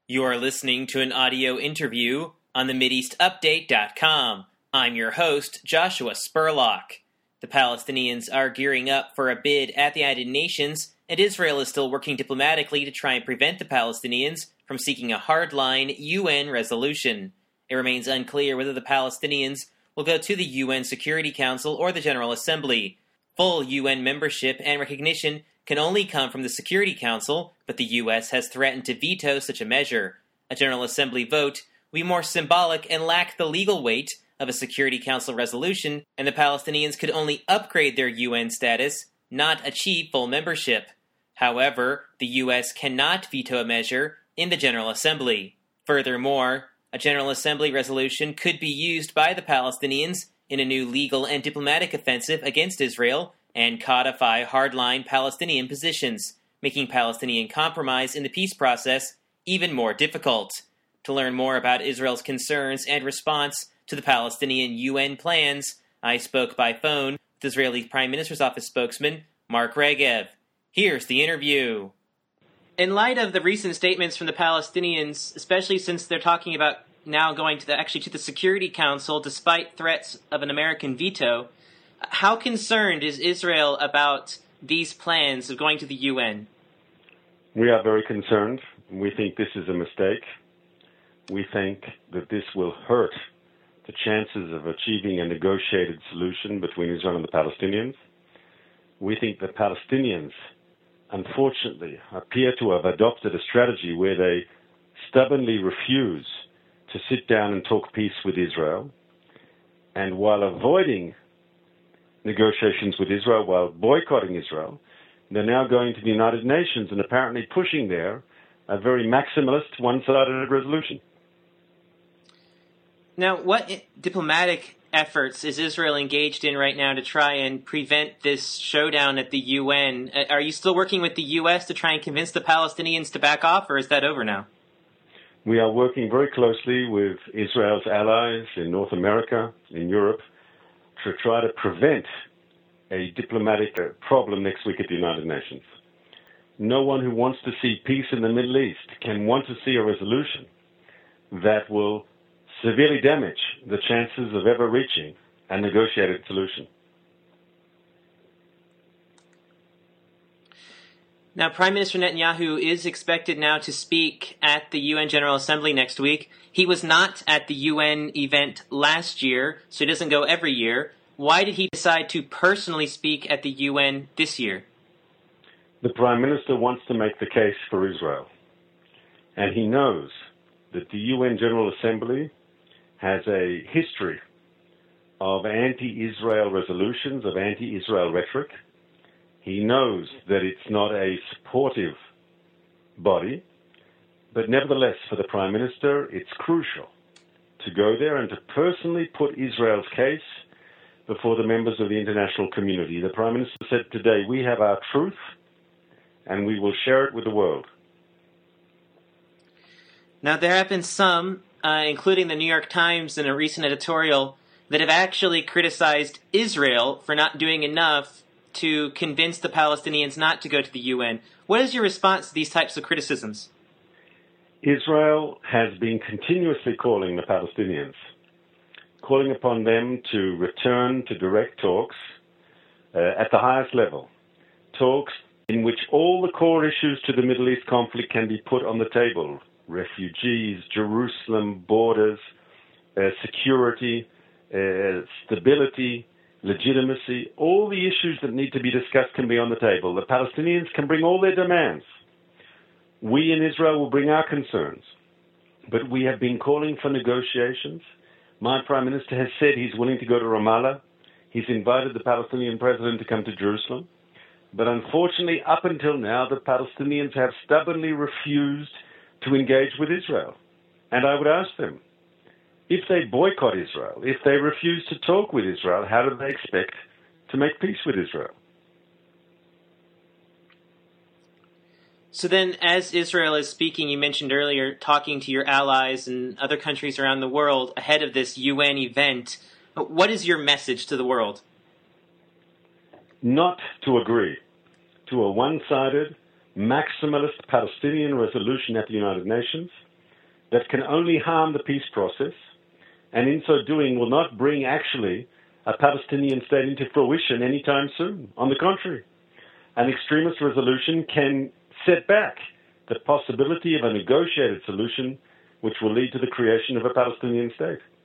You are listening to an audio interview on the MideastUpdate.com. I'm your host, Joshua Spurlock. The Palestinians are gearing up for a bid at the United Nations, and Israel is still working diplomatically to try and prevent the Palestinians from seeking a hardline UN resolution. It remains unclear whether the Palestinians will go to the UN Security Council or the General Assembly. Full UN membership and recognition can only come from the Security Council, but the U.S. has threatened to veto such a measure. A General Assembly vote would be more symbolic and lack the legal weight of a Security Council resolution, and the Palestinians could only upgrade their UN status, not achieve full membership. However, the U.S. cannot veto a measure in the General Assembly. Furthermore, a General Assembly resolution could be used by the Palestinians in a new legal and diplomatic offensive against Israel and codify hardline Palestinian positions, making Palestinian compromise in the peace process even more difficult. To learn more about Israel's concerns and response to the Palestinian UN plans, I spoke by phone with Israeli Prime Minister's Office spokesman Mark Regev. Here's the interview. In light of the recent statements from the Palestinians, especially since they're talking about now going to the Security Council despite threats of an American veto, how concerned is Israel about these plans of going to the UN? We are very concerned. We think this is a mistake. We think that this will hurt the chances of achieving a negotiated solution between Israel and the Palestinians. We think the Palestinians, unfortunately, appear to have adopted a strategy where they stubbornly refuse to sit down and talk peace with Israel. And while avoiding negotiations with Israel, while boycotting Israel, they're now going to the United Nations and apparently pushing there a very maximalist, one-sided resolution. Now, what diplomatic efforts is Israel engaged in right now to try and prevent this showdown at the UN? Are you still working with the U.S. to try and convince the Palestinians to back off, or is that over now? We are working very closely with Israel's allies in North America, in Europe, to try to prevent a diplomatic problem next week at the United Nations. No one who wants to see peace in the Middle East can want to see a resolution that will severely damage the chances of ever reaching a negotiated solution. Now, Prime Minister Netanyahu is expected now to speak at the UN General Assembly next week. He was not at the UN event last year, so he doesn't go every year. Why did he decide to personally speak at the UN this year? The Prime Minister wants to make the case for Israel. And he knows that the UN General Assembly has a history of anti-Israel resolutions, of anti-Israel rhetoric. He knows that it's not a supportive body, but nevertheless, for the Prime Minister, it's crucial to go there and to personally put Israel's case before the members of the international community. The Prime Minister said today, we have our truth, and we will share it with the world. Now, there have been some, including the New York Times in a recent editorial, that have actually criticized Israel for not doing enough to convince the Palestinians not to go to the UN. What is your response to these types of criticisms? Israel has been continuously calling the Palestinians, calling upon them to return to direct talks at the highest level, talks in which all the core issues to the Middle East conflict can be put on the table: refugees, Jerusalem, borders, security, stability, legitimacy. All the issues that need to be discussed can be on the table. The Palestinians can bring all their demands. We in Israel will bring our concerns. But we have been calling for negotiations. My Prime Minister has said he's willing to go to Ramallah. He's invited the Palestinian president to come to Jerusalem. But unfortunately, up until now, the Palestinians have stubbornly refused to engage with Israel. And I would ask them, if they boycott Israel, if they refuse to talk with Israel, how do they expect to make peace with Israel? So then, as Israel is speaking, you mentioned earlier, talking to your allies and other countries around the world ahead of this UN event, what is your message to the world? Not to agree to a one-sided, maximalist Palestinian resolution at the United Nations, that can only harm the peace process, and in so doing will not bring actually a Palestinian state into fruition anytime soon. On the contrary, an extremist resolution can set back the possibility of a negotiated solution which will lead to the creation of a Palestinian state.